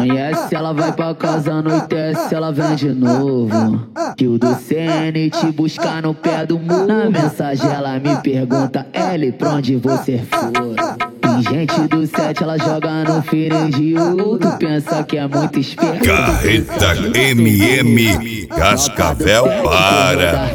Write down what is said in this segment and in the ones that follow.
Conhece, ela vai pra casa, anoitece, ela vem de novo. Que o do CN te buscar no pé do muro. Na mensagem ela me pergunta, L, pra onde você for? Tem gente do 7, ela joga no feirão de ouro. Tu pensa que é muito esperto. Carreta MM, Cascavel para.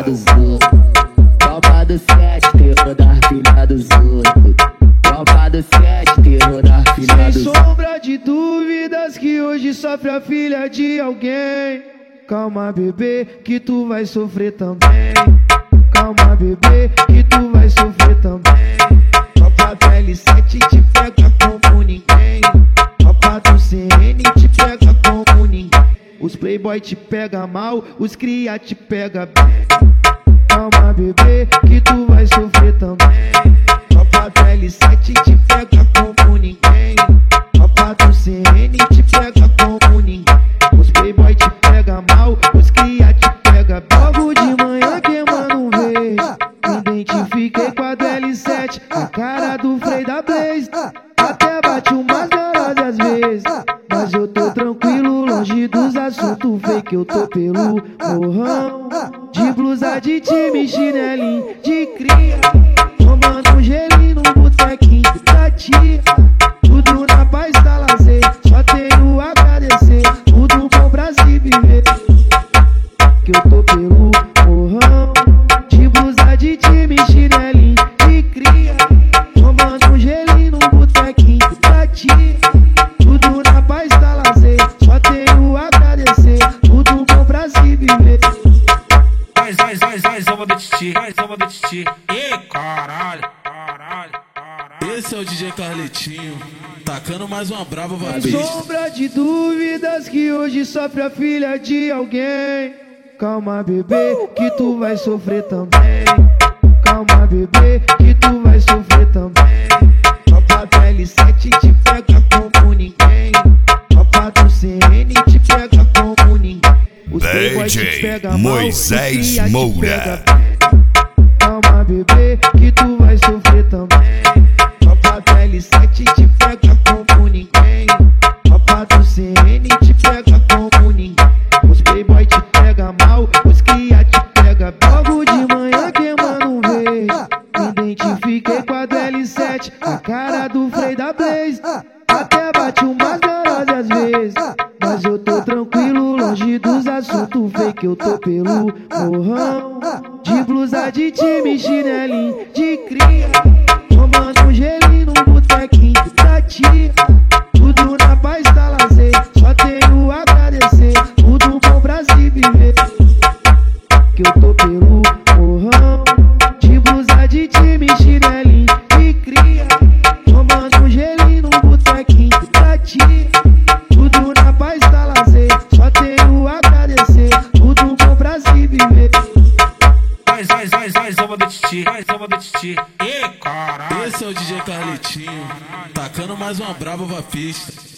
Tropa do 7, terror da filha dos outros. Tropa do 7, terror da filha dos outros. Sem sombra de dúvidas que hoje sofre a filha de alguém. Calma, bebê, que tu vai sofrer também. Calma, bebê, que tu vai sofrer também. Tropa do L7 te pega como ninguém. Tropa do CN te pega como ninguém. Os playboy te pega mal, os cria te pega bem. Calma, bebê, que tu vai sofrer também. Tropa do L7 te pega como ninguém. Tropa do CN te pega como ninguém. Os playboy te pega mal, os cria te pega bem. Logo de manhã queimando um vez, me identifiquei com a do L7, a cara do Frei da Blaze. Até bate umas neuroses às vezes, mas eu tô tranquilo, longe dos assuntos fake. Eu tô pelo morrão, de blusa de time, chinelinho de cria, tomando um gelinho no botequinho da tia. Tudo na paz da lazer, só tenho a agradecer. Tudo bom pra se viver, que eu tô pelo morrão, de blusa de time, chinelinho de cria, tomando um gelinho no botequinho da tia. Tudo na paz da lazer, só tenho a agradecer. Tudo bom pra se viver. Mais uma do Titi, mais uma do Titi. Ih, caralho. Esse é o DJ Carletinho, tacando mais uma brava pra Sem sombra de dúvidas que hoje sofre a filha de alguém. Calma, bebê, que tu vai sofrer também. Calma, bebê, que tu vai sofrer também. Tropa do L7 te pega como ninguém. Tropa do CN te pega como ninguém. Os playboy te pega mal, Moisés os cria te Moura. pega bem. Calma, bebê, que tu vai sofrer também. Tropa do L7 te pega como ninguém. Tropa do CN te pega como ninguém. Os playboy te pega mal, os cria te pega bem. Logo de manhã queimando um vez, me identifiquei com a do L7, a cara do Frei da Blaze. Até bate umas neuroses às vezes, mas eu tô tranquilo, longe dos assuntos fake. Eu tô pelo morrão, de blusa de time, chinelinho de cria, tomando um gelinho no botequinho da tia. Tudo na paz da lazer, só tenho a agradecer. Tudo bom pra se viver, que eu tô pelo morrão, de blusa de time, chinelinho de cria, tomando um gelinho no botequinho da tia. Tudo na paz da lazer, só tenho a agradecer. Tudo bom pra se viver. Mais uma do Titi, mais uma do Titi. Ih, caralho. Esse é o DJ Carletinho, tacando mais uma brava pra pista.